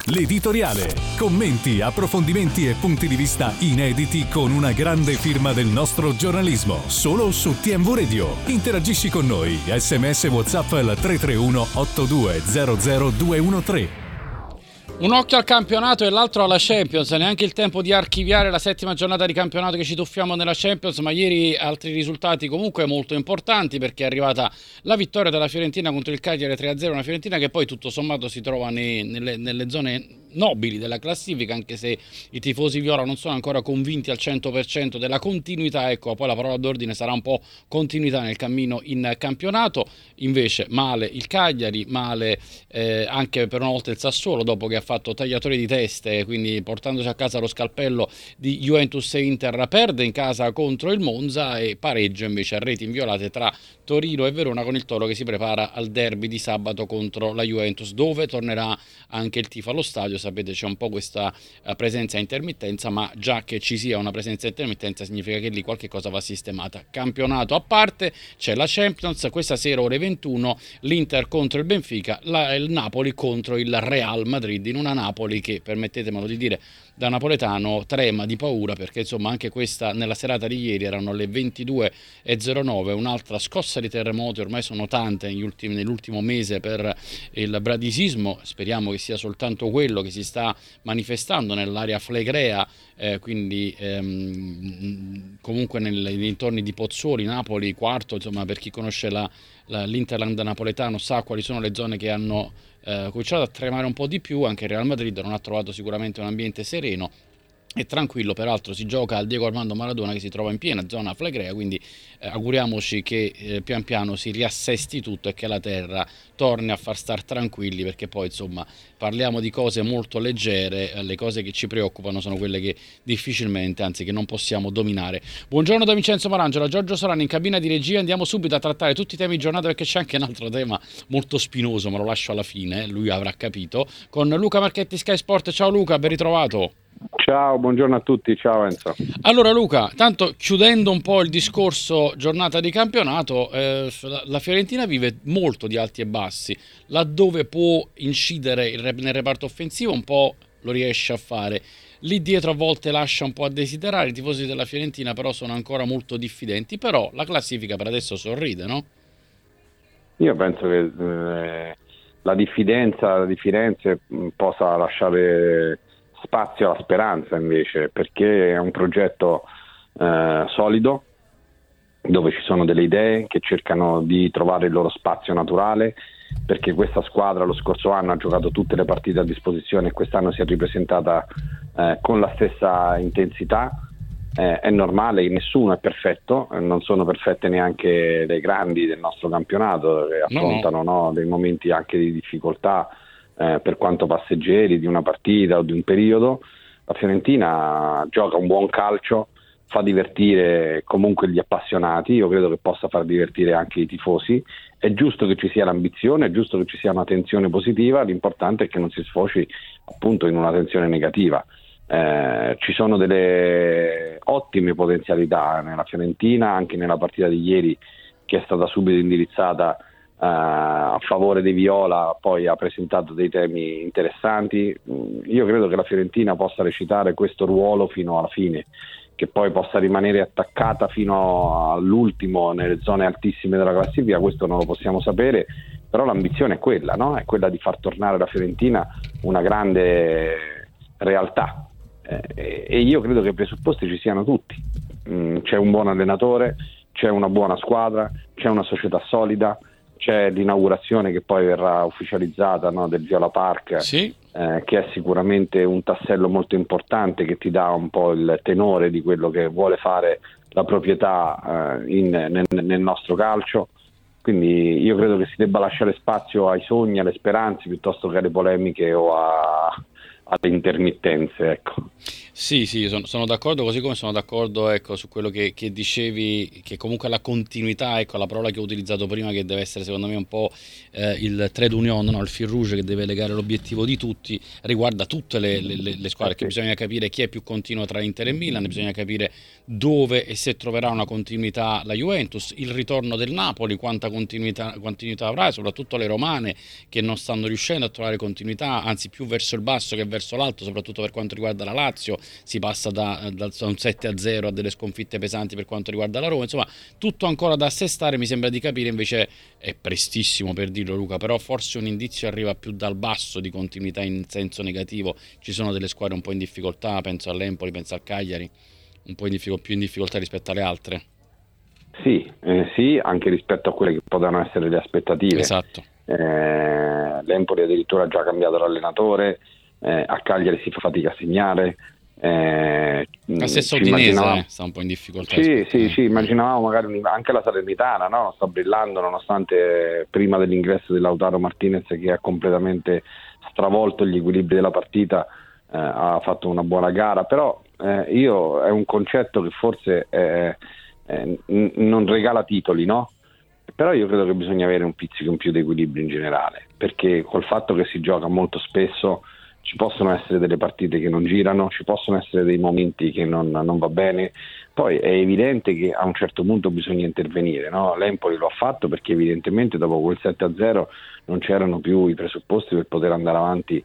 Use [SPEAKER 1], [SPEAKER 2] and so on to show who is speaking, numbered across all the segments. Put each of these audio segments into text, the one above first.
[SPEAKER 1] l'editoriale. Commenti, approfondimenti e punti di vista inediti con una grande firma del nostro giornalismo. Solo su TMV Radio. Interagisci con noi. SMS WhatsApp al 331 8200 213.
[SPEAKER 2] Un occhio al campionato e l'altro alla Champions. Neanche il tempo di archiviare la settima giornata di campionato che ci tuffiamo nella Champions, ma ieri altri risultati comunque molto importanti, perché è arrivata la vittoria della Fiorentina contro il Cagliari 3-0, una Fiorentina che poi tutto sommato si trova nelle zone nobili della classifica, anche se i tifosi viola non sono ancora convinti al 100% della continuità. Ecco, poi la parola d'ordine sarà un po' continuità nel cammino in campionato. Invece male il Cagliari, male anche per una volta il Sassuolo, dopo che ha fatto tagliatori di teste, quindi portandosi a casa lo scalpello di Juventus e Inter. Perde in casa contro il Monza e pareggio invece a reti inviolate tra Torino e Verona, con il Toro che si prepara al derby di sabato contro la Juventus, dove tornerà anche il tifo allo stadio. Sapete, c'è un po' questa presenza a intermittenza, ma già che ci sia una presenza a intermittenza significa che lì qualche cosa va sistemata. Campionato a parte, c'è la Champions, questa sera ore 21 l'Inter contro il Benfica, il Napoli contro il Real Madrid, in una Napoli che, permettetemelo di dire da napoletano, trema di paura, perché insomma anche questa nella serata di ieri erano le 22:09, un'altra scossa di terremoti. Ormai sono tante nell'ultimo mese per il bradisismo, speriamo che sia soltanto quello che si sta manifestando nell'area flegrea, quindi comunque nei dintorni di Pozzuoli, Napoli, Quarto, insomma, per chi conosce l'Interland napoletano sa quali sono le zone che hanno cominciato a tremare un po' di più. Anche il Real Madrid non ha trovato sicuramente un ambiente sereno e tranquillo. Peraltro si gioca al Diego Armando Maradona, che si trova in piena zona flegrea, quindi auguriamoci che pian piano si riassesti tutto e che la terra torni a far star tranquilli, perché poi insomma parliamo di cose molto leggere, le cose che ci preoccupano sono quelle che difficilmente, anzi che non possiamo dominare. Buongiorno da Vincenzo Marangela, Giorgio Solani in cabina di regia. Andiamo subito a trattare tutti i temi di giornata, perché c'è anche un altro tema molto spinoso, ma lo lascio alla fine, lui avrà capito, con Luca Marchetti, Sky Sport. Ciao Luca, ben ritrovato.
[SPEAKER 3] Ciao, buongiorno a tutti, ciao Enzo.
[SPEAKER 2] Allora Luca, tanto chiudendo un po' il discorso giornata di campionato, la Fiorentina vive molto di alti e bassi, laddove può incidere nel reparto offensivo un po' lo riesce a fare, lì dietro a volte lascia un po' a desiderare. I tifosi della Fiorentina però sono ancora molto diffidenti, però la classifica per adesso sorride, no?
[SPEAKER 3] Io penso che la diffidenza di Firenze possa lasciare spazio alla speranza, invece, perché è un progetto solido, dove ci sono delle idee che cercano di trovare il loro spazio naturale, perché questa squadra lo scorso anno ha giocato tutte le partite a disposizione e quest'anno si è ripresentata con la stessa intensità. È normale che nessuno è perfetto, non sono perfette neanche le grandi del nostro campionato, che affrontano dei momenti anche di difficoltà, per quanto passeggeri, di una partita o di un periodo. La Fiorentina gioca un buon calcio, fa divertire comunque gli appassionati, io credo che possa far divertire anche i tifosi. È giusto che ci sia l'ambizione, è giusto che ci sia una tensione positiva, l'importante è che non si sfoci appunto in una tensione negativa. Ci sono delle ottime potenzialità nella Fiorentina, anche nella partita di ieri, che è stata subito indirizzata a favore dei Viola, poi ha presentato dei temi interessanti. Io credo che la Fiorentina possa recitare questo ruolo fino alla fine, che poi possa rimanere attaccata fino all'ultimo nelle zone altissime della classifica, questo non lo possiamo sapere, però l'ambizione è quella, no? È quella di far tornare la Fiorentina una grande realtà, e io credo che i presupposti ci siano tutti. C'è un buon allenatore, c'è una buona squadra, c'è una società solida, c'è l'inaugurazione che poi verrà ufficializzata, no, del Viola Park,
[SPEAKER 2] sì.
[SPEAKER 3] Che è sicuramente un tassello molto importante, che ti dà un po' il tenore di quello che vuole fare la proprietà nel nostro calcio. Quindi io credo che si debba lasciare spazio ai sogni, alle speranze, piuttosto che alle polemiche o alle intermittenze, ecco.
[SPEAKER 2] Sì, sono d'accordo, così come sono d'accordo, ecco, su quello che dicevi, che comunque la continuità, ecco, la parola che ho utilizzato prima, che deve essere secondo me un po' il trade union, no? Il fil rouge che deve legare l'obiettivo di tutti, riguarda tutte le squadre, che bisogna capire chi è più continuo tra Inter e Milan, bisogna capire dove e se troverà una continuità la Juventus, il ritorno del Napoli, quanta continuità avrà, e soprattutto le romane che non stanno riuscendo a trovare continuità, anzi più verso il basso che verso l'alto, soprattutto per quanto riguarda la Lazio. Si passa da un 7-0 a delle sconfitte pesanti per quanto riguarda la Roma, insomma tutto ancora da assestare, mi sembra di capire. Invece è prestissimo per dirlo, Luca, però forse un indizio arriva più dal basso di continuità in senso negativo. Ci sono delle squadre un po' in difficoltà, penso all'Empoli, penso al Cagliari, un po' più in difficoltà rispetto alle altre.
[SPEAKER 3] Sì, anche rispetto a quelle che potevano essere le aspettative.
[SPEAKER 2] Esatto.
[SPEAKER 3] L'Empoli addirittura ha già cambiato l'allenatore, a Cagliari si fa fatica a segnare.
[SPEAKER 2] La stessa Udinese sta un po' in difficoltà.
[SPEAKER 3] Sì, immaginavamo magari anche la Salernitana, no? Sta brillando nonostante prima dell'ingresso di Lautaro Martinez, che ha completamente stravolto gli equilibri della partita, ha fatto una buona gara, però è un concetto che forse non regala titoli, no? Però io credo che bisogna avere un pizzico in più di equilibrio in generale, perché col fatto che si gioca molto spesso ci possono essere delle partite che non girano, ci possono essere dei momenti che non va bene. Poi è evidente che a un certo punto bisogna intervenire, no? L'Empoli lo ha fatto perché evidentemente dopo quel 7-0 non c'erano più i presupposti per poter andare avanti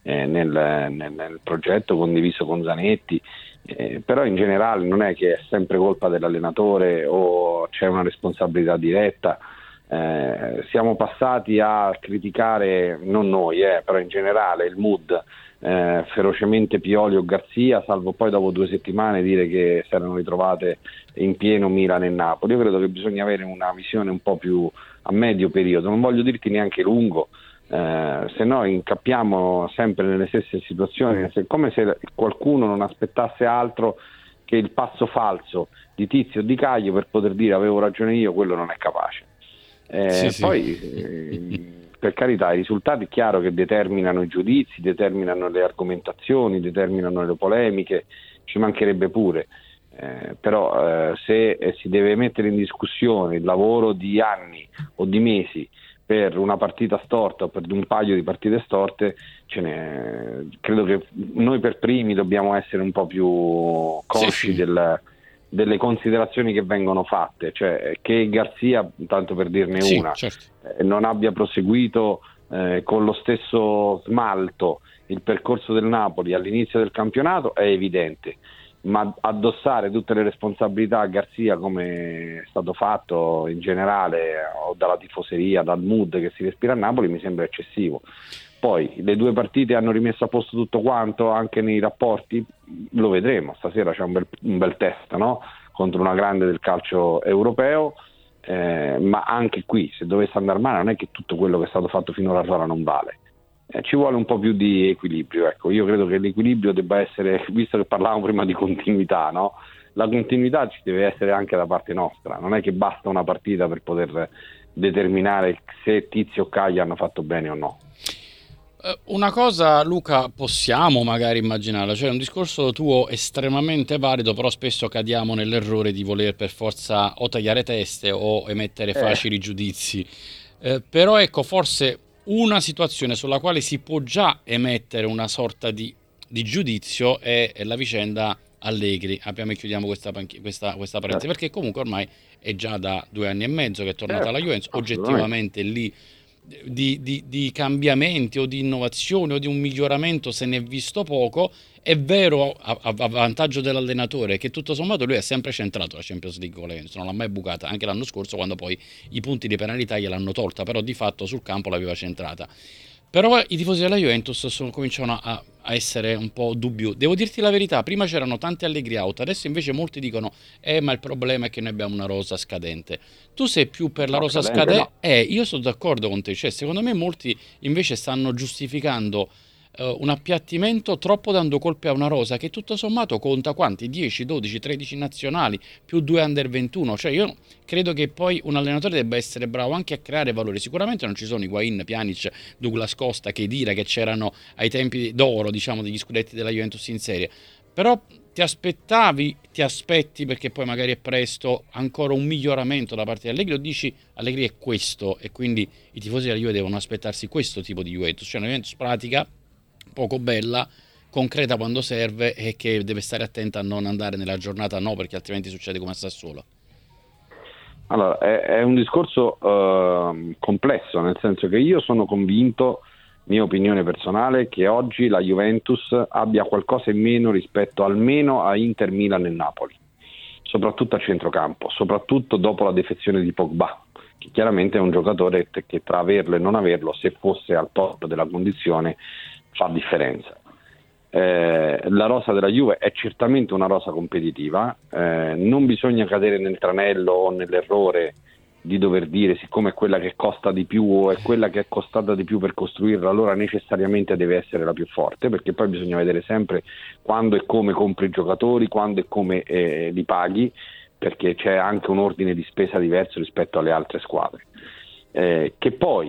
[SPEAKER 3] nel progetto condiviso con Zanetti, però in generale non è che è sempre colpa dell'allenatore o c'è una responsabilità diretta. Siamo passati a criticare, non noi, però in generale il mood, ferocemente Pioli o Garzia, salvo poi dopo 2 settimane dire che si erano ritrovate in pieno Milan e Napoli. Io credo che bisogna avere una visione un po' più a medio periodo, non voglio dirti neanche lungo, se no incappiamo sempre nelle stesse situazioni, come se qualcuno non aspettasse altro che il passo falso di Tizio o di Caio per poter dire avevo ragione io, quello non è capace. Poi per carità, i risultati è chiaro che determinano i giudizi, determinano le argomentazioni, determinano le polemiche, ci mancherebbe pure, però se si deve mettere in discussione il lavoro di anni o di mesi per una partita storta o per un paio di partite storte, credo che noi per primi dobbiamo essere un po' più consci delle considerazioni che vengono fatte, cioè che Garzia, tanto per dirne una,
[SPEAKER 2] certo,
[SPEAKER 3] non abbia proseguito con lo stesso smalto il percorso del Napoli all'inizio del campionato è evidente, ma addossare tutte le responsabilità a Garzia, come è stato fatto in generale, o dalla tifoseria, dal mood che si respira a Napoli, mi sembra eccessivo. Poi le 2 partite hanno rimesso a posto tutto quanto, anche nei rapporti, lo vedremo. Stasera c'è un bel test, no? Contro una grande del calcio europeo, ma anche qui, se dovesse andare male, non è che tutto quello che è stato fatto finora non vale. Ci vuole un po' più di equilibrio, ecco. Io credo che l'equilibrio debba essere, visto che parlavamo prima di continuità, no? La continuità ci deve essere anche da parte nostra, non è che basta una partita per poter determinare se Tizio o Caio hanno fatto bene o no.
[SPEAKER 2] Una cosa, Luca, possiamo magari immaginarla, cioè un discorso tuo estremamente valido, però spesso cadiamo nell'errore di voler per forza o tagliare teste o emettere facili giudizi, però ecco, forse una situazione sulla quale si può già emettere una sorta di giudizio è la vicenda Allegri. Apriamo e chiudiamo questa parentesi, perché comunque ormai è già da 2 anni e mezzo che è tornata alla Juventus, oggettivamente lì di cambiamenti o di innovazione o di un miglioramento se ne è visto poco. È vero, a vantaggio dell'allenatore, che tutto sommato lui è sempre centrato la Champions League con la Juventus, non l'ha mai bucata, anche l'anno scorso quando poi i punti di penalità gliel'hanno tolta, però di fatto sul campo l'aveva centrata. Però i tifosi della Juventus cominciano a essere un po' dubbiosi. Devo dirti la verità, prima c'erano tanti Allegri out, adesso invece molti dicono ma il problema è che noi abbiamo una rosa scadente. Tu sei più per la rosa scadente? No. Io sono d'accordo con te, cioè secondo me molti invece stanno giustificando un appiattimento troppo dando colpe a una rosa che tutto sommato conta quanti? 10, 12, 13 nazionali più 2 under 21. Cioè io credo che poi un allenatore debba essere bravo anche a creare valore. Sicuramente non ci sono Higuain, Pjanic, Douglas Costa, Khedira che c'erano ai tempi d'oro, diciamo, degli scudetti della Juventus in serie. Però ti aspetti, perché poi magari è presto, ancora un miglioramento da parte di Allegri, o dici Allegri è questo e quindi i tifosi della Juve devono aspettarsi questo tipo di Juventus, cioè una Juventus pratica, poco bella, concreta quando serve e che deve stare attenta a non andare nella giornata no, perché altrimenti succede come a Sassuolo.
[SPEAKER 3] Allora, è un discorso complesso, nel senso che io sono convinto, mia opinione personale, che oggi la Juventus abbia qualcosa in meno rispetto almeno a Inter, Milan e Napoli, soprattutto a centrocampo, soprattutto dopo la defezione di Pogba, che chiaramente è un giocatore che tra averlo e non averlo, se fosse al top della condizione, fa differenza. La rosa della Juve è certamente una rosa competitiva, non bisogna cadere nel tranello o nell'errore di dover dire siccome è quella che costa di più o è quella che è costata di più per costruirla, allora necessariamente deve essere la più forte, perché poi bisogna vedere sempre quando e come compri i giocatori, quando e come li paghi, perché c'è anche un ordine di spesa diverso rispetto alle altre squadre. Che poi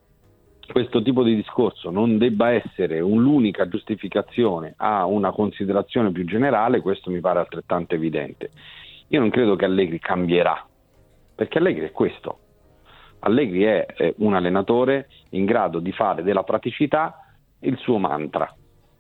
[SPEAKER 3] questo tipo di discorso non debba essere l'unica giustificazione a una considerazione più generale, questo mi pare altrettanto evidente. Io non credo che Allegri cambierà, perché Allegri è questo. Allegri è un allenatore in grado di fare della praticità il suo mantra.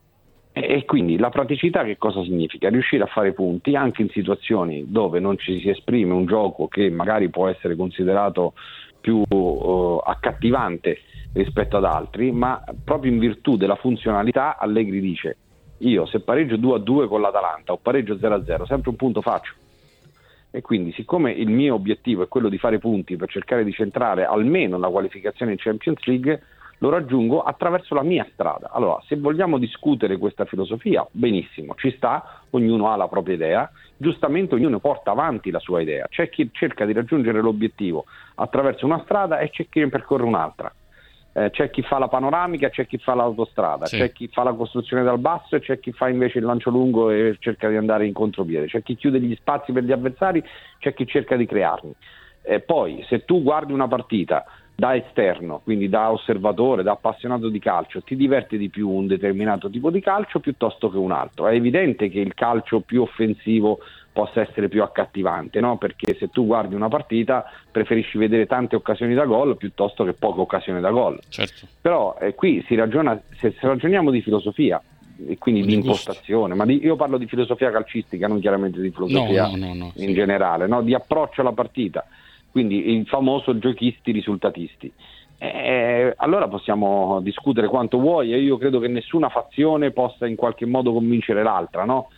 [SPEAKER 3] E quindi la praticità che cosa significa? Riuscire a fare punti anche in situazioni dove non ci si esprime un gioco che magari può essere considerato più accattivante rispetto ad altri, ma proprio in virtù della funzionalità Allegri dice: io se pareggio 2-2 con l'Atalanta o pareggio 0-0 sempre un punto faccio. E quindi, siccome il mio obiettivo è quello di fare punti per cercare di centrare almeno la qualificazione in Champions League, lo raggiungo attraverso la mia strada. Allora, se vogliamo discutere questa filosofia, benissimo, ci sta, ognuno ha la propria idea, giustamente ognuno porta avanti la sua idea. C'è chi cerca di raggiungere l'obiettivo attraverso una strada e c'è chi ne percorre un'altra. C'è chi fa la panoramica, c'è chi fa l'autostrada, sì. C'è chi fa la costruzione dal basso e c'è chi fa invece il lancio lungo e cerca di andare in contropiede, c'è chi chiude gli spazi per gli avversari, c'è chi cerca di crearli. Poi se tu guardi una partita da esterno, quindi da osservatore, da appassionato di calcio, ti diverte di più un determinato tipo di calcio piuttosto che un altro. È evidente che il calcio più offensivo possa essere più accattivante, no? Perché se tu guardi una partita preferisci vedere tante occasioni da gol piuttosto che poche occasioni da gol. Certo. Però qui si ragiona, se ragioniamo di filosofia e quindi di impostazione, ma io parlo di filosofia calcistica, non chiaramente di filosofia in generale, no? Di approccio alla partita, quindi il famoso giochisti risultatisti. Allora possiamo discutere quanto vuoi e io credo che nessuna fazione possa in qualche modo convincere l'altra, no?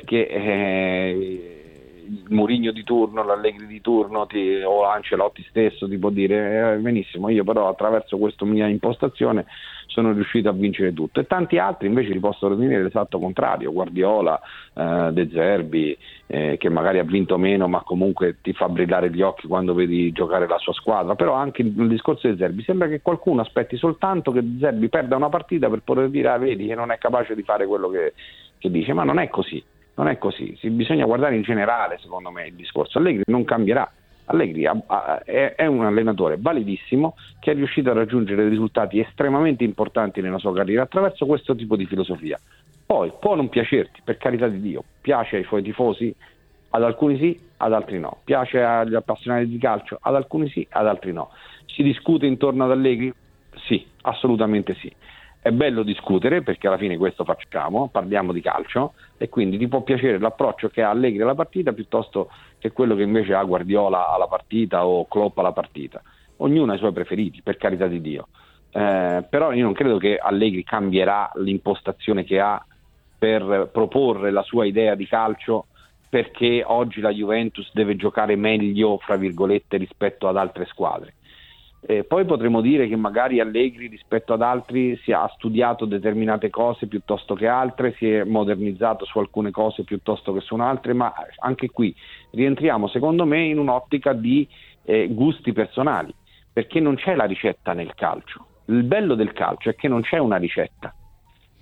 [SPEAKER 3] Perché il Mourinho di turno, l'Allegri di turno o Ancelotti stesso ti può dire benissimo, io però attraverso questa mia impostazione sono riuscito a vincere tutto, e tanti altri invece ti possono dire l'esatto contrario. Guardiola, De Zerbi, che magari ha vinto meno ma comunque ti fa brillare gli occhi quando vedi giocare la sua squadra. Però anche nel discorso di De Zerbi sembra che qualcuno aspetti soltanto che De Zerbi perda una partita per poter dire vedi che non è capace di fare quello che dice, ma non è così. Non è così, bisogna guardare in generale, secondo me, il discorso. Allegri non cambierà. Allegri è un allenatore validissimo che è riuscito a raggiungere risultati estremamente importanti nella sua carriera attraverso questo tipo di filosofia. Poi può non piacerti, per carità di Dio, piace ai suoi tifosi, ad alcuni sì, ad altri no. Piace agli appassionati di calcio, ad alcuni sì, ad altri no. Si discute intorno ad Allegri? Sì, assolutamente sì. È bello discutere perché alla fine questo facciamo, parliamo di calcio, e quindi ti può piacere l'approccio che ha Allegri alla partita piuttosto che quello che invece ha Guardiola alla partita o Klopp alla partita. Ognuno ha i suoi preferiti, per carità di Dio. Però io non credo che Allegri cambierà l'impostazione che ha per proporre la sua idea di calcio perché oggi la Juventus deve giocare meglio, fra virgolette, rispetto ad altre squadre. Poi potremmo dire che magari Allegri rispetto ad altri ha studiato determinate cose piuttosto che altre, si è modernizzato su alcune cose piuttosto che su altre, ma anche qui rientriamo secondo me in un'ottica di gusti personali, perché non c'è la ricetta nel calcio. Il bello del calcio è che non c'è una ricetta,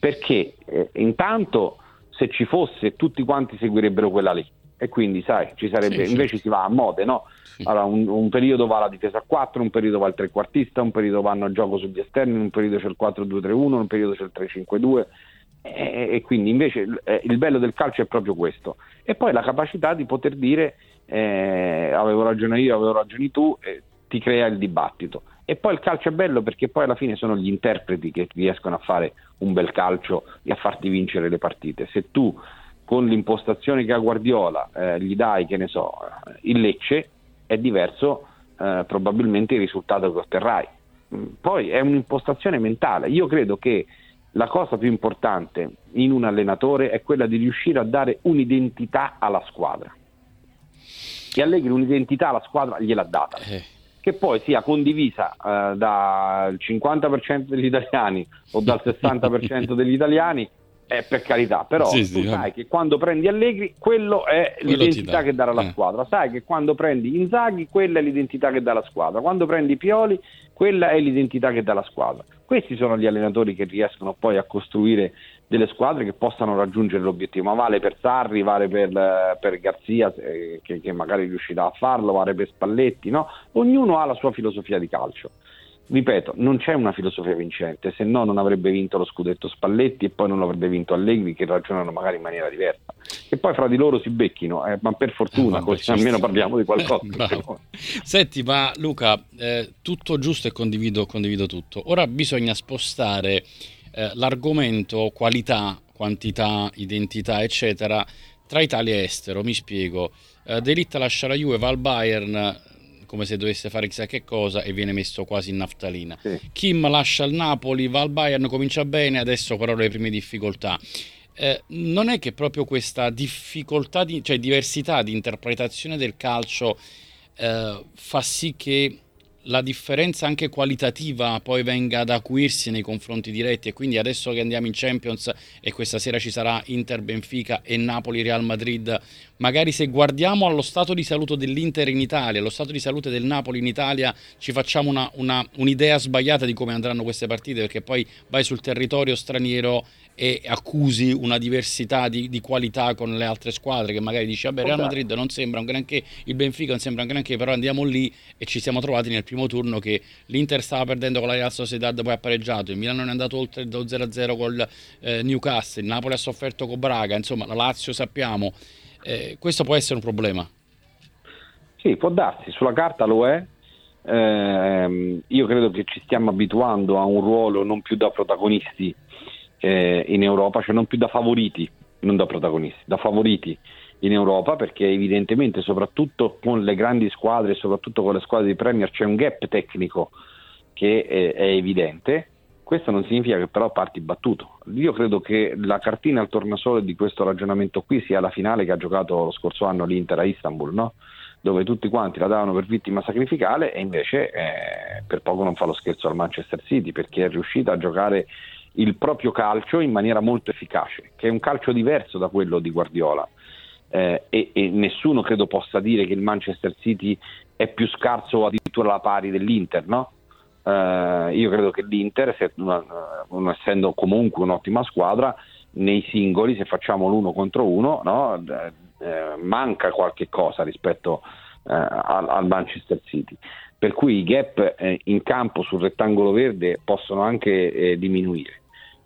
[SPEAKER 3] perché intanto se ci fosse tutti quanti seguirebbero quella lì, e quindi sai, ci sarebbe, invece si va a mode, no? Allora un periodo va la difesa a 4, un periodo va il trequartista, un periodo vanno a gioco sugli esterni, un periodo c'è il 4-2-3-1, un periodo c'è il 3-5-2, e quindi invece il bello del calcio è proprio questo, e poi la capacità di poter dire avevo ragione io, avevo ragione tu, ti crea il dibattito. E poi il calcio è bello perché poi alla fine sono gli interpreti che riescono a fare un bel calcio e a farti vincere le partite. Se tu con l'impostazione che ha Guardiola gli dai, che ne so, il Lecce, è diverso probabilmente il risultato che otterrai. Poi è un'impostazione mentale. Io credo che la cosa più importante in un allenatore è quella di riuscire a dare un'identità alla squadra, e Allegri un'identità alla squadra gliel'ha data, che poi sia condivisa dal 50% degli italiani o dal 60% degli italiani, per carità, però tu sai che quando prendi Allegri quello è l'identità che darà la squadra, sai che quando prendi Inzaghi quella è l'identità che dà la squadra, quando prendi Pioli quella è l'identità che dà la squadra. Questi sono gli allenatori che riescono poi a costruire delle squadre che possano raggiungere l'obiettivo, ma vale per Sarri, vale per Garzia che magari riuscirà a farlo, vale per Spalletti, no? Ognuno ha la sua filosofia di calcio. Ripeto, non c'è una filosofia vincente, se no non avrebbe vinto lo scudetto Spalletti e poi non avrebbe vinto Allegri, che ragionano magari in maniera diversa, e poi fra di loro si becchino, ma per fortuna, così almeno parliamo di qualcosa.
[SPEAKER 2] Senti, ma Luca, tutto giusto e condivido tutto. Ora bisogna spostare l'argomento qualità, quantità, identità, eccetera, tra Italia e estero. Mi spiego. De Ligt lascia la Juve, va al Bayern come se dovesse fare chissà che cosa e viene messo quasi in naftalina. Kim lascia il Napoli, va al Bayern, comincia bene, adesso però le prime difficoltà. Non è che proprio questa difficoltà, cioè diversità di interpretazione del calcio fa sì che la differenza anche qualitativa poi venga ad acuirsi nei confronti diretti, e quindi adesso che andiamo in Champions e questa sera ci sarà Inter Benfica e Napoli Real Madrid, magari se guardiamo allo stato di salute dell'Inter in Italia, allo stato di salute del Napoli in Italia, ci facciamo un'idea sbagliata di come andranno queste partite, perché poi vai sul territorio straniero e accusi una diversità di qualità con le altre squadre, che magari dici vabbè, Real Madrid non sembra un granché, il Benfica non sembra un granché, però andiamo lì e ci siamo trovati nel primo turno che l'Inter stava perdendo con la Real Sociedad, poi ha pareggiato, il Milano non è andato oltre il 0-0 col Newcastle, il Napoli ha sofferto con Braga, insomma la Lazio sappiamo, questo può essere un problema.
[SPEAKER 3] Sì, può darsi, sulla carta lo è. Io credo che ci stiamo abituando a un ruolo non più da protagonisti in Europa, cioè non più da favoriti, non da protagonisti, da favoriti in Europa, perché evidentemente soprattutto con le grandi squadre, soprattutto con le squadre di Premier, c'è un gap tecnico che è evidente. Questo non significa che però parti battuto. Io credo che la cartina al tornasole di questo ragionamento qui sia la finale che ha giocato lo scorso anno l'Inter a Istanbul, no? Dove tutti quanti la davano per vittima sacrificale, e invece per poco non fa lo scherzo al Manchester City, perché è riuscita a giocare il proprio calcio in maniera molto efficace, che è un calcio diverso da quello di Guardiola, e nessuno credo possa dire che il Manchester City è più scarso o addirittura alla pari dell'Inter, no? Io credo che l'Inter, non essendo comunque un'ottima squadra, nei singoli, se facciamo l'1 contro 1, no? Manca qualche cosa rispetto al Manchester City, per cui i gap in campo sul rettangolo verde possono anche diminuire.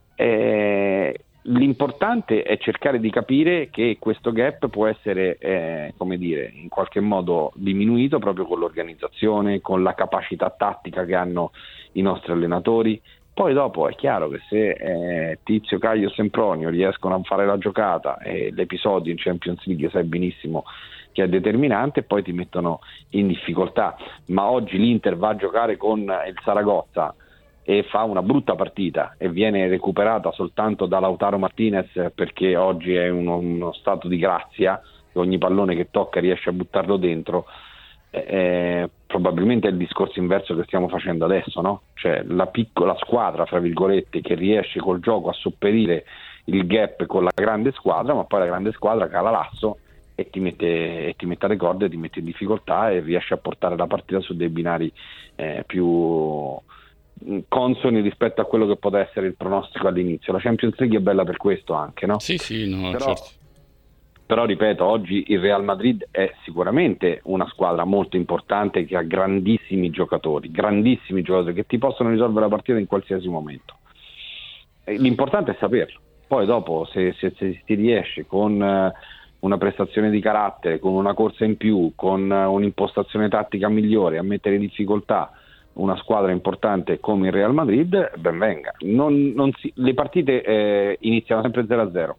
[SPEAKER 3] L'importante è cercare di capire che questo gap può essere come dire, in qualche modo diminuito proprio con l'organizzazione, con la capacità tattica che hanno i nostri allenatori. Poi dopo è chiaro che se Tizio, Caio, Sempronio riescono a fare la giocata, e l'episodio in Champions League sai benissimo che è determinante, poi ti mettono in difficoltà. Ma oggi l'Inter va a giocare con il Saragozza e fa una brutta partita e viene recuperata soltanto da Lautaro Martinez, perché oggi è uno stato di grazia, che ogni pallone che tocca riesce a buttarlo dentro. Probabilmente è il discorso inverso che stiamo facendo adesso, no? Cioè la piccola squadra, fra virgolette, che riesce col gioco a sopperire il gap con la grande squadra, ma poi la grande squadra cala l'asso e ti mette alle corde, ti mette in difficoltà e riesce a portare la partita su dei binari più consoni rispetto a quello che poteva essere il pronostico all'inizio. La Champions League è bella per questo anche, no?
[SPEAKER 2] Sì, no,
[SPEAKER 3] Però,
[SPEAKER 2] certo.
[SPEAKER 3] però ripeto, oggi il Real Madrid è sicuramente una squadra molto importante che ha grandissimi giocatori che ti possono risolvere la partita in qualsiasi momento. L'importante è saperlo. Poi dopo se si riesce con una prestazione di carattere, con una corsa in più, con un'impostazione tattica migliore, a mettere in difficoltà una squadra importante come il Real Madrid, ben venga. Le partite iniziano sempre 0-0.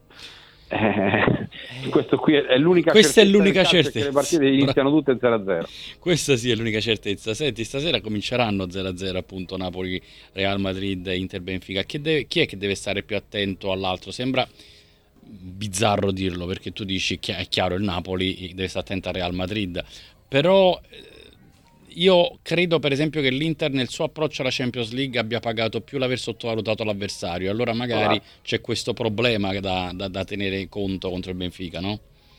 [SPEAKER 3] Questo qui è l'unica
[SPEAKER 2] Questa è
[SPEAKER 3] certezza
[SPEAKER 2] l'unica
[SPEAKER 3] del calcio,
[SPEAKER 2] certezza.
[SPEAKER 3] che le partite iniziano tutte 0-0.
[SPEAKER 2] Questa sì è l'unica certezza. Senti, stasera cominceranno 0-0 appunto Napoli, Real Madrid, Inter, Benfica. Chi è che deve stare più attento all'altro? Sembra bizzarro dirlo, perché tu dici che è chiaro, il Napoli deve stare attento al Real Madrid, però io credo per esempio che l'Inter nel suo approccio alla Champions League abbia pagato più l'aver sottovalutato l'avversario, allora magari c'è questo problema da tenere conto contro il Benfica, no?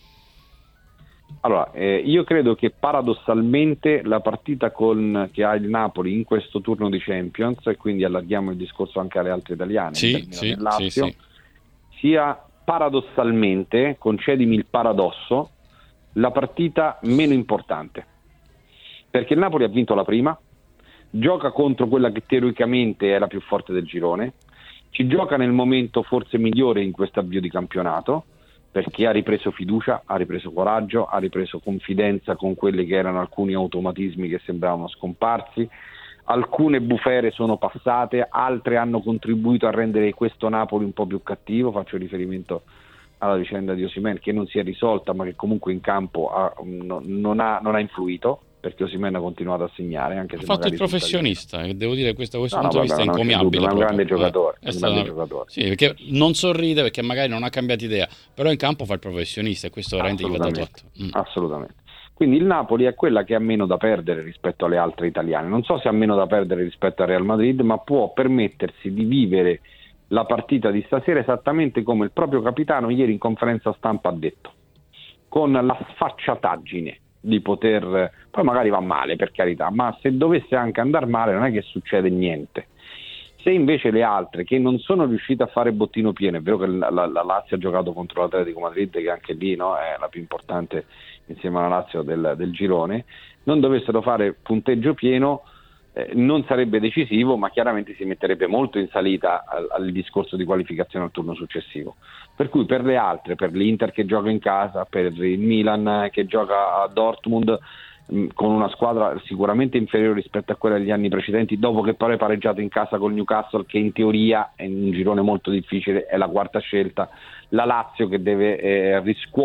[SPEAKER 3] Allora, io credo che paradossalmente la partita che ha il Napoli in questo turno di Champions, e quindi allarghiamo il discorso anche alle altre italiane, Lazio, sia paradossalmente, concedimi il paradosso, la partita meno importante. Perché il Napoli ha vinto la prima, gioca contro quella che teoricamente è la più forte del girone, ci gioca nel momento forse migliore in questo avvio di campionato, perché ha ripreso fiducia, ha ripreso coraggio, ha ripreso confidenza con quelli che erano alcuni automatismi che sembravano scomparsi, alcune bufere sono passate, altre hanno contribuito a rendere questo Napoli un po' più cattivo. Faccio riferimento alla vicenda di Osimhen, che non si è risolta ma che comunque in campo non ha influito, perché Osimhen ha continuato a segnare, anche se ha
[SPEAKER 2] fatto il professionista, e devo dire questo punto di vista è
[SPEAKER 3] encomiabile. È un grande giocatore,
[SPEAKER 2] Sì, perché non sorride, perché magari non ha cambiato idea, però in campo fa il professionista, e questo veramente gli va dato atto.
[SPEAKER 3] Assolutamente. Quindi il Napoli è quella che ha meno da perdere rispetto alle altre italiane. Non so se ha meno da perdere rispetto al Real Madrid, ma può permettersi di vivere la partita di stasera esattamente come il proprio capitano ieri in conferenza stampa ha detto, con la sfacciataggine di poter, poi magari va male per carità, ma se dovesse anche andare male non è che succede niente. Se invece le altre che non sono riuscite a fare bottino pieno, è vero che la Lazio ha giocato contro l'Atletico Madrid, che anche lì, no, è la più importante insieme alla Lazio del girone, non dovessero fare punteggio pieno, non sarebbe decisivo, ma chiaramente si metterebbe molto in salita al discorso di qualificazione al turno successivo. Per cui per le altre, per l'Inter che gioca in casa, per il Milan che gioca a Dortmund, con una squadra sicuramente inferiore rispetto a quella degli anni precedenti, dopo che poi è pareggiato in casa col Newcastle, che in teoria è un girone molto difficile, è la quarta scelta, la Lazio che deve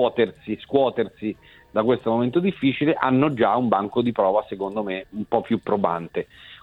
[SPEAKER 3] scuotersi da questo momento difficile, hanno già un banco di prova secondo me un po' più probante,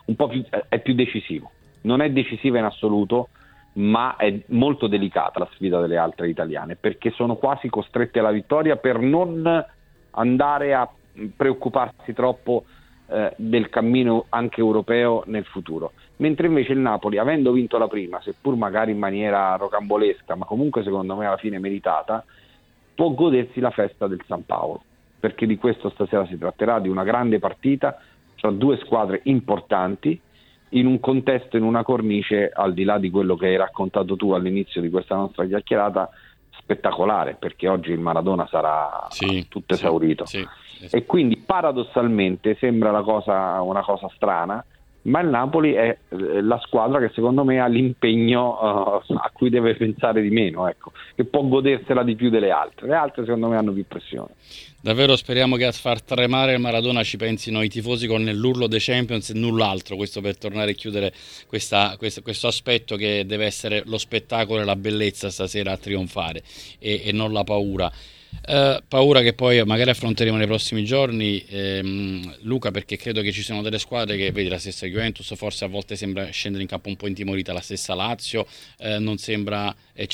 [SPEAKER 3] è più decisivo. Non è decisiva in assoluto, ma è molto delicata la sfida delle altre italiane, perché sono quasi costrette alla vittoria per non andare a preoccuparsi troppo del cammino anche europeo nel futuro, mentre invece il Napoli, avendo vinto la prima, seppur magari in maniera rocambolesca, ma comunque secondo me alla fine meritata, può godersi la festa del San Paolo, perché di questo stasera si tratterà, di una grande partita tra due squadre importanti, in un contesto, in una cornice, al di là di quello che hai raccontato tu all'inizio di questa nostra chiacchierata, spettacolare, perché oggi il Maradona sarà tutto esaurito. E quindi paradossalmente sembra una cosa strana, ma il Napoli è la squadra che secondo me ha l'impegno a cui deve pensare di meno, ecco, che può godersela di più delle altre. Le altre secondo me hanno più pressione.
[SPEAKER 2] Davvero speriamo che a far tremare il Maradona ci pensino i tifosi con l'urlo dei Champions e null'altro, questo per tornare a chiudere questo aspetto che deve essere lo spettacolo e la bellezza stasera a trionfare e non la paura. Paura che poi magari affronteremo nei prossimi giorni, Luca, perché credo che ci siano delle squadre che, vedi, la stessa Juventus forse a volte sembra scendere in campo un po' intimorita, la stessa Lazio non sembra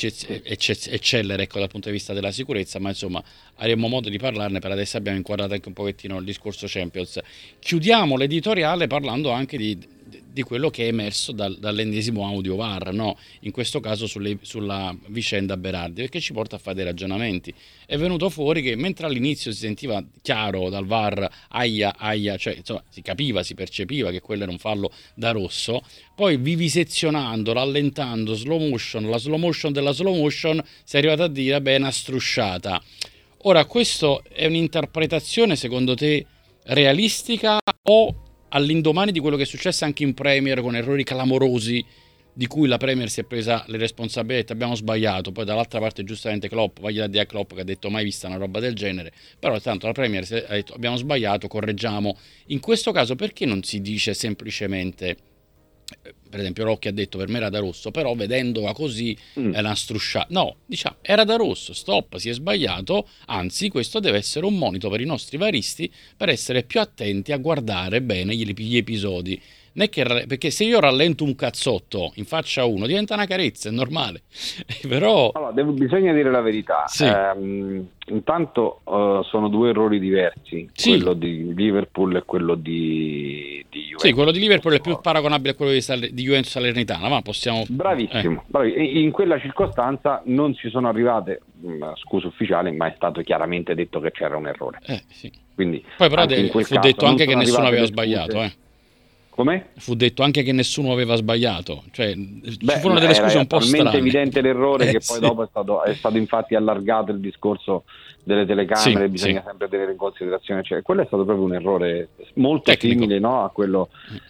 [SPEAKER 2] eccellere, ecco, dal punto di vista della sicurezza, ma insomma avremo modo di parlarne. Per adesso abbiamo inquadrato anche un pochettino il discorso Champions. Chiudiamo l'editoriale parlando anche di quello che è emerso dall'ennesimo audio VAR, no? In questo caso sulla vicenda Berardi, perché ci porta a fare dei ragionamenti. È venuto fuori che mentre all'inizio si sentiva chiaro dal VAR, aia, cioè insomma si capiva, si percepiva che quello era un fallo da rosso, poi vivisezionando, rallentando, la slow motion della slow motion, si è arrivato a dire, beh, è una strusciata. Ora, questo è un'interpretazione secondo te realistica o all'indomani di quello che è successo anche in Premier con errori clamorosi di cui la Premier si è presa le responsabilità, abbiamo sbagliato, poi dall'altra parte giustamente Klopp, vai a dire a Klopp che ha detto mai vista una roba del genere, però tanto la Premier ha detto abbiamo sbagliato, correggiamo. In questo caso perché non si dice semplicemente, per esempio Rocchi ha detto per me era da rosso, però vedendola così è una strusciata, no, diciamo era da rosso, stop, si è sbagliato, anzi questo deve essere un monito per i nostri varisti per essere più attenti a guardare bene gli episodi. Non è che, perché se io rallento un cazzotto in faccia a uno diventa una carezza, è normale. Però
[SPEAKER 3] allora, bisogna dire la verità.
[SPEAKER 2] Sì.
[SPEAKER 3] Intanto sono due errori diversi,
[SPEAKER 2] Sì.
[SPEAKER 3] quello di Liverpool e quello di Juventus.
[SPEAKER 2] Sì, quello di Liverpool è più paragonabile a quello di Juventus Salernitana, ma possiamo...
[SPEAKER 3] Bravissimo. In quella circostanza non ci sono arrivate scuse ufficiali, ma è stato chiaramente detto che c'era un errore.
[SPEAKER 2] Sì.
[SPEAKER 3] Quindi,
[SPEAKER 2] poi però fu detto anche che nessuno aveva sbagliato.
[SPEAKER 3] Come?
[SPEAKER 2] Fu detto anche che nessuno aveva sbagliato, cioè ci furono delle scuse un po' strane.
[SPEAKER 3] È talmente evidente l'errore che poi dopo è stato infatti allargato il discorso delle telecamere, bisogna sempre tenere in considerazione, cioè quello è stato proprio un errore molto tecnico, simile, no, a quello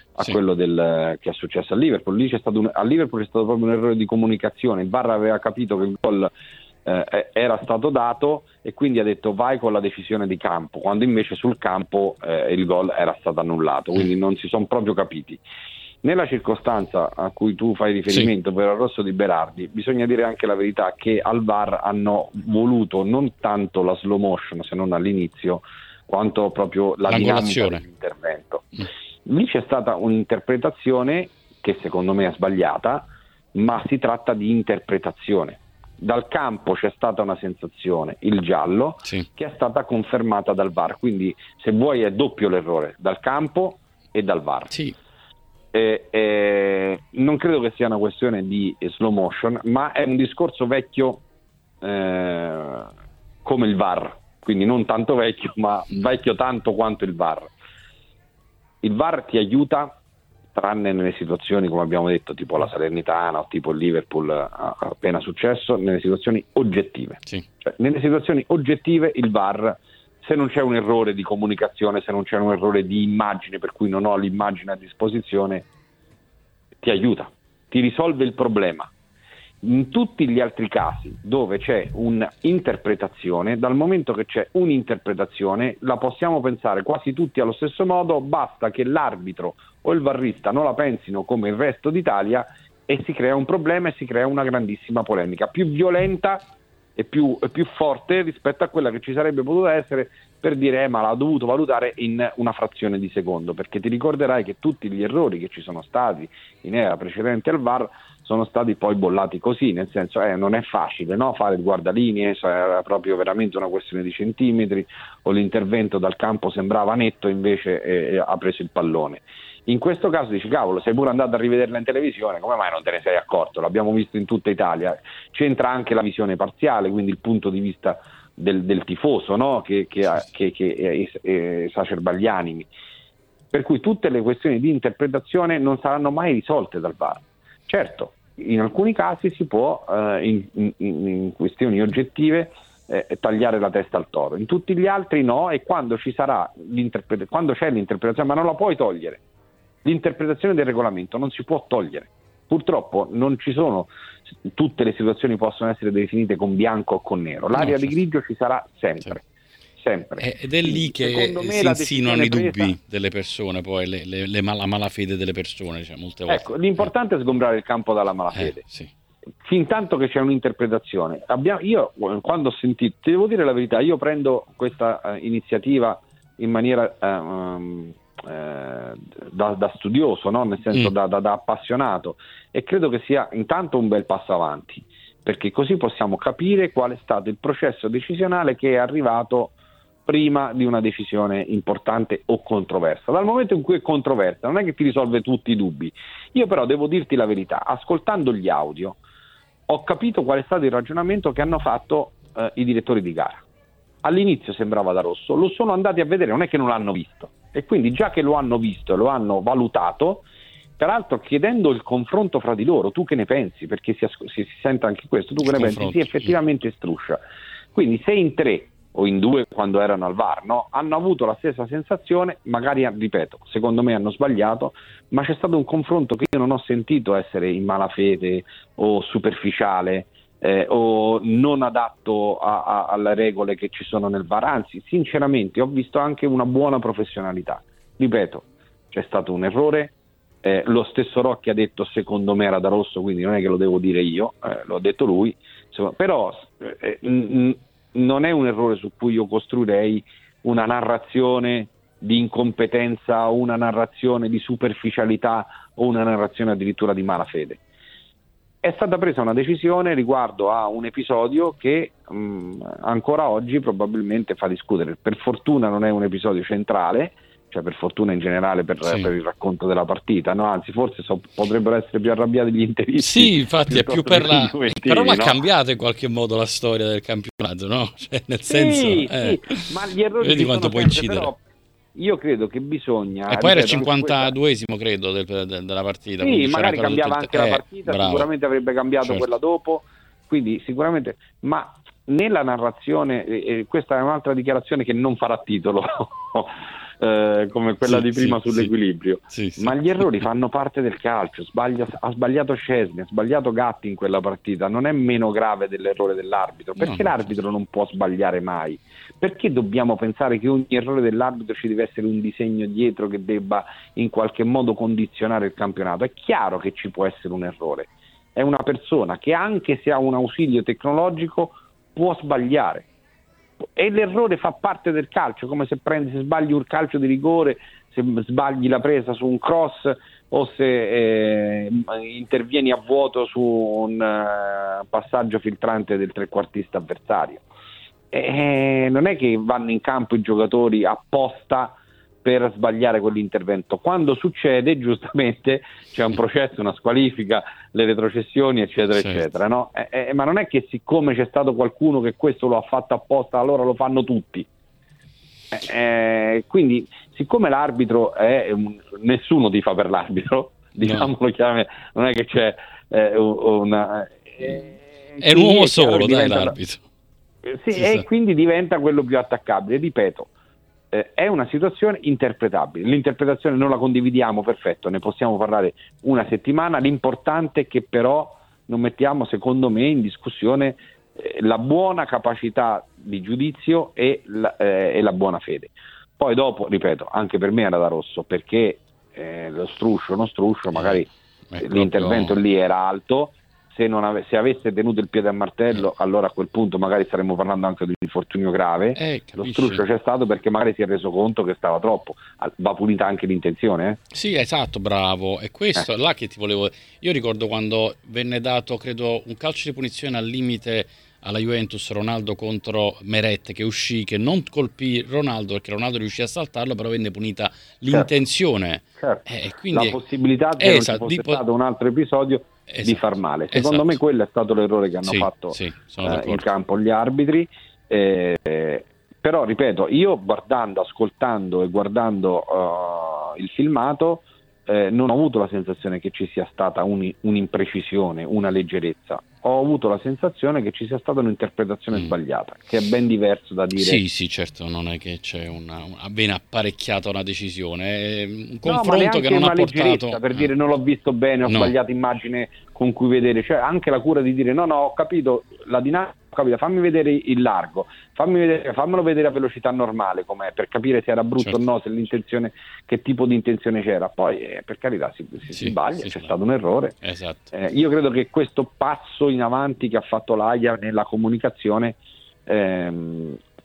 [SPEAKER 3] che è successo a Liverpool. Lì a Liverpool è stato proprio un errore di comunicazione, il VAR aveva capito che il gol era stato dato e quindi ha detto vai con la decisione di campo, quando invece sul campo il gol era stato annullato, quindi non si sono proprio capiti. Nella circostanza a cui tu fai riferimento per il rosso di Berardi, bisogna dire anche la verità che al VAR hanno voluto non tanto la slow motion, se non all'inizio, quanto proprio la dinamica dell'intervento. Lì c'è stata un'interpretazione che secondo me è sbagliata, ma si tratta di interpretazione. Dal campo c'è stata una sensazione, il giallo, che è stata confermata dal VAR, quindi se vuoi è doppio l'errore, dal campo e dal VAR. Non credo che sia una questione di slow motion, ma è un discorso vecchio come il VAR, quindi non tanto vecchio, ma vecchio tanto quanto il VAR. Il VAR ti aiuta, tranne nelle situazioni, come abbiamo detto, tipo la Salernitana o tipo il Liverpool appena successo, nelle situazioni oggettive. Cioè, nelle situazioni oggettive il VAR, se non c'è un errore di comunicazione, se non c'è un errore di immagine per cui non ho l'immagine a disposizione, ti aiuta, ti risolve il problema. In tutti gli altri casi dove c'è un'interpretazione, dal momento che c'è un'interpretazione la possiamo pensare quasi tutti allo stesso modo, basta che l'arbitro o il varrista non la pensino come il resto d'Italia e si crea un problema e si crea una grandissima polemica, più violenta e più forte rispetto a quella che ci sarebbe potuta essere per dire ma l'ha dovuto valutare in una frazione di secondo, perché ti ricorderai che tutti gli errori che ci sono stati in era precedente al VAR sono stati poi bollati così, nel senso non è facile, no? Fare il guardalinee, era proprio veramente una questione di centimetri, o l'intervento dal campo sembrava netto, invece ha preso il pallone. In questo caso dici cavolo, sei pure andato a rivederla in televisione, come mai non te ne sei accorto? L'abbiamo visto in tutta Italia. C'entra anche la visione parziale, quindi il punto di vista del tifoso, no? che esacerba gli animi, per cui tutte le questioni di interpretazione non saranno mai risolte dal VAR. Certo, in alcuni casi si può in questioni oggettive tagliare la testa al toro, in tutti gli altri no, e quando ci sarà quando c'è l'interpretazione, ma non la puoi togliere, l'interpretazione del regolamento non si può togliere, purtroppo non ci sono, tutte le situazioni possono essere definite con bianco o con nero, l'area di grigio ci sarà sempre.
[SPEAKER 2] Ed è lì che si insinuano i dubbi delle persone, poi la malafede delle persone, cioè, molte volte.
[SPEAKER 3] Ecco, l'importante è sgombrare il campo dalla malafede. Fin tanto che c'è un'interpretazione. Io quando ho sentito, ti devo dire la verità, io prendo questa iniziativa in maniera da studioso, no? Nel senso da appassionato, e credo che sia intanto un bel passo avanti, perché così possiamo capire qual è stato il processo decisionale che è arrivato prima di una decisione importante o controversa. Dal momento in cui è controversa non è che ti risolve tutti i dubbi. Io però devo dirti la verità, ascoltando gli audio ho capito qual è stato il ragionamento che hanno fatto i direttori di gara. All'inizio sembrava da rosso, lo sono andati a vedere, non è che non l'hanno visto, e quindi già che lo hanno visto e lo hanno valutato, peraltro chiedendo il confronto fra di loro, tu che ne pensi, perché si sente anche questo, tu che ne pensi, sì, effettivamente struscia. Quindi se in 3 o in 2 quando erano al VAR, no, hanno avuto la stessa sensazione, magari, ripeto, secondo me hanno sbagliato, ma c'è stato un confronto che io non ho sentito essere in malafede o superficiale o non adatto alle regole che ci sono nel VAR, anzi sinceramente ho visto anche una buona professionalità. Ripeto, c'è stato un errore, lo stesso Rocchi ha detto secondo me era da rosso, quindi non è che lo devo dire io, l'ho detto lui, però non è un errore su cui io costruirei una narrazione di incompetenza o una narrazione di superficialità o una narrazione addirittura di malafede. È stata presa una decisione riguardo a un episodio che ancora oggi probabilmente fa discutere. Per fortuna non è un episodio centrale, cioè per fortuna in generale per il racconto della partita, no? Anzi forse potrebbero essere più arrabbiati gli interisti.
[SPEAKER 2] Sì, infatti è più per però l'ha cambiato in qualche modo la storia del campionato, no? Cioè, nel senso,
[SPEAKER 3] sì, ma gli errori
[SPEAKER 2] vedi quanto può incidere.
[SPEAKER 3] Però io credo che bisogna,
[SPEAKER 2] e poi era il 52esimo credo della partita,
[SPEAKER 3] sì, magari cambiava anche la partita,
[SPEAKER 2] bravo.
[SPEAKER 3] Sicuramente avrebbe cambiato
[SPEAKER 2] certo.
[SPEAKER 3] Quella dopo, quindi sicuramente, ma nella narrazione, questa è un'altra dichiarazione che non farà titolo come quella di prima sull'equilibrio, ma gli errori fanno parte del calcio. Ha sbagliato Szczesny, ha sbagliato Gatti in quella partita, non è meno grave dell'errore dell'arbitro, perché l'arbitro non può sbagliare mai, perché dobbiamo pensare che ogni errore dell'arbitro ci deve essere un disegno dietro che debba in qualche modo condizionare il campionato. È chiaro che ci può essere un errore, è una persona che anche se ha un ausilio tecnologico può sbagliare, e l'errore fa parte del calcio, come se sbagli un calcio di rigore, se sbagli la presa su un cross o se intervieni a vuoto su un passaggio filtrante del trequartista avversario. Non è che vanno in campo i giocatori apposta per sbagliare quell'intervento. Quando succede, giustamente, c'è un processo, una squalifica, le retrocessioni, eccetera, eccetera, no? Ma non è che siccome c'è stato qualcuno che questo lo ha fatto apposta, allora lo fanno tutti. Quindi, siccome l'arbitro nessuno tifa per l'arbitro, diciamolo chiaramente, non è che c'è è
[SPEAKER 2] un uomo solo, dai, l'arbitro.
[SPEAKER 3] Quindi diventa quello più attaccabile. Ripeto, è una situazione interpretabile, l'interpretazione non la condividiamo, perfetto, ne possiamo parlare una settimana, l'importante è che però non mettiamo, secondo me, in discussione la buona capacità di giudizio e la buona fede. Poi dopo, ripeto, anche per me era da rosso, perché lo struscio, non struscio, magari l'intervento lì era alto, se avesse tenuto il piede a martello, allora a quel punto magari staremmo parlando anche di un infortunio grave. Lo struscio c'è stato perché magari si è reso conto che stava troppo. Va punita anche l'intenzione,
[SPEAKER 2] Sì, esatto, bravo. E questo è là che ti volevo. Io ricordo quando venne dato, credo, un calcio di punizione al limite alla Juventus, Ronaldo contro Meret, che uscì, che non colpì Ronaldo perché Ronaldo riuscì a saltarlo, però venne punita l'intenzione.
[SPEAKER 3] Certo. Quindi, la possibilità che non ci fosse stato un altro episodio di far male. Secondo me quello è stato l'errore che hanno fatto in campo gli arbitri, però ripeto, io ascoltando e guardando il filmato non ho avuto la sensazione che ci sia stata un'imprecisione, una leggerezza. Ho avuto la sensazione che ci sia stata un'interpretazione sbagliata, che è ben diverso da dire.
[SPEAKER 2] Sì, certo, non è che c'è ben apparecchiata una decisione, è un confronto che non ha portato.
[SPEAKER 3] Per dire non l'ho visto bene, ho sbagliato immagine con cui vedere, cioè anche la cura di dire no, ho capito la dinamica, fammi vedere il largo, fammelo vedere a velocità normale com'è, per capire se era brutto o no, se l'intenzione, che tipo di intenzione c'era. Poi per carità si sbaglia, c'è stato un errore.
[SPEAKER 2] Esatto.
[SPEAKER 3] Io credo che questo passo in avanti che ha fatto l'AIA nella comunicazione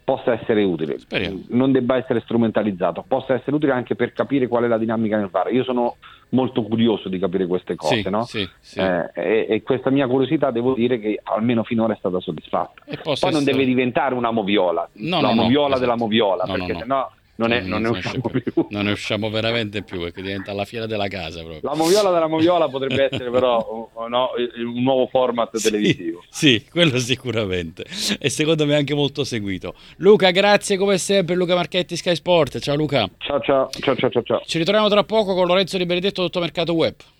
[SPEAKER 3] possa essere utile.
[SPEAKER 2] Speriamo.
[SPEAKER 3] Non debba essere strumentalizzato, possa essere utile anche per capire qual è la dinamica nel VAR. Io sono molto curioso di capire queste cose,
[SPEAKER 2] Sì,
[SPEAKER 3] no?
[SPEAKER 2] sì.
[SPEAKER 3] E questa mia curiosità devo dire che almeno finora è stata soddisfatta. Poi non deve diventare una moviola, moviola
[SPEAKER 2] esatto.
[SPEAKER 3] della moviola, perché
[SPEAKER 2] no.
[SPEAKER 3] sennò non ne usciamo più.
[SPEAKER 2] Non ne usciamo veramente più, perché diventa la fiera della casa proprio.
[SPEAKER 3] La moviola della moviola potrebbe essere però un nuovo format televisivo.
[SPEAKER 2] Sì, quello sicuramente. E secondo me anche molto seguito. Luca, grazie come sempre. Luca Marchetti, Sky Sport. Ciao Luca.
[SPEAKER 3] Ciao.
[SPEAKER 2] Ci ritroviamo tra poco con Lorenzo Di Benedetto, Tutto Mercato Web.